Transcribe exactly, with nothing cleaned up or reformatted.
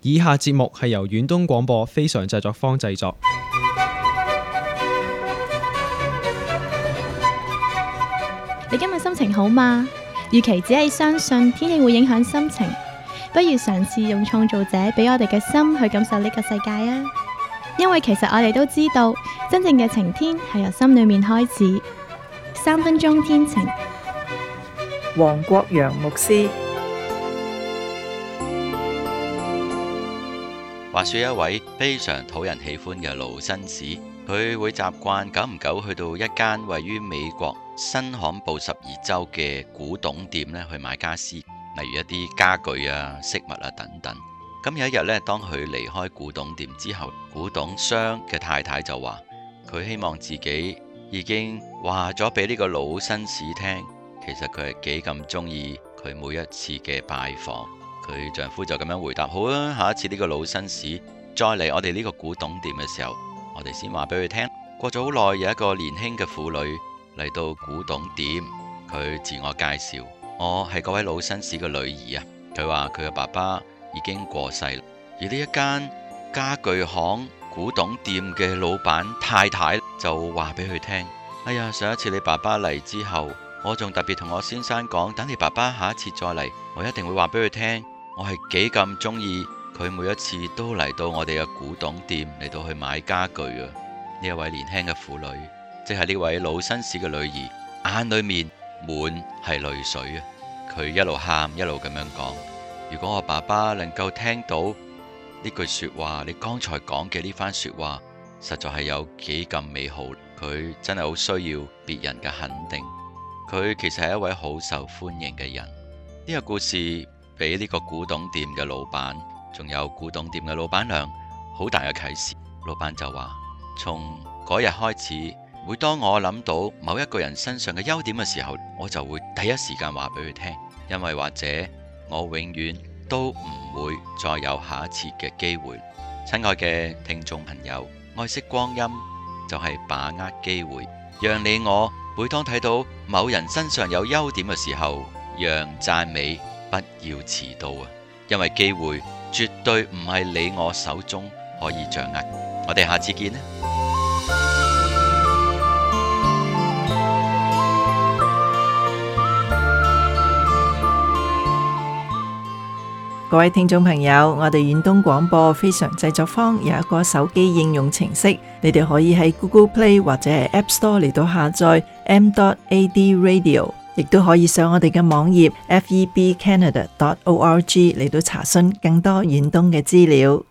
以下節目係由遠東廣播非常製作坊製作。 你今日心情好嗎？與其只係相信天氣會影響心情，不如嘗試用創造者俾我哋嘅心去感受呢個世界啊！因為其實我哋都知道，真正嘅晴天係由心裏面開始。三分鐘天晴， 黃國陽牧師。 話說一位非常討人喜歡嘅老紳士，佢會習慣久唔久去到一間位於美國新罕布什爾州嘅古董店咧去買家私，例如一啲家具啊、飾物啊等等。咁有一日咧，當佢離開古董店之後，古董商嘅太太就話佢希望自己已經話咗俾呢個老紳士聽，其實佢係幾咁中意佢每一次嘅拜訪。佢丈夫就咁樣回答：好啊，下一次呢個老紳士再嚟我哋呢個古董店嘅時候，我哋先話俾佢聽。過咗好耐，有一個年輕嘅婦女嚟到古董店，佢自我介紹：我係嗰位老紳士嘅女兒啊。佢話佢嘅爸爸已經過世，而呢一間家具行古董店嘅老闆太太就話俾佢聽：哎呀，上一次你爸爸嚟之後，我仲特別同我先生講，等你爸爸下一次再嚟，我一定會話俾佢聽，我係幾咁中意佢每一次都嚟到我哋嘅古董店嚟到去買家具啊！呢一位年輕嘅婦女，即係呢位老紳士嘅女兒，眼裏面滿係淚水啊！佢一路喊一路咁樣講：如果我爸爸能夠聽到呢句說話，你剛才講嘅呢番說話，實在係有幾咁美好。佢真係好需要別人嘅肯定。佢其實係一位好受歡迎嘅人。呢個故事俾呢個古董店嘅老闆，仲有古董店嘅老闆娘好大嘅啟示。老闆就話：從嗰日開始，每當我諗到某一個人身上嘅優點嘅時候，我就會第一時間話俾佢聽，因為或者我永遠都唔會再有下一次嘅機會。親愛嘅聽眾朋友，愛惜光陰就係把握機會，讓你我每當睇到某人身上有優點嘅時候，讓讚美不要遲到啊！因為機會絕對唔係你我手中可以掌握。我哋下次見啦！ 各位聽眾朋友，我哋遠東廣播非常製作坊有一個手機應用程式，你哋可以喺 Google Play 或者係 App Store 嚟到下載 m dot a d radio， 亦都可以上我哋嘅網頁 f e b canada dot org 嚟到查詢更多遠東嘅資料。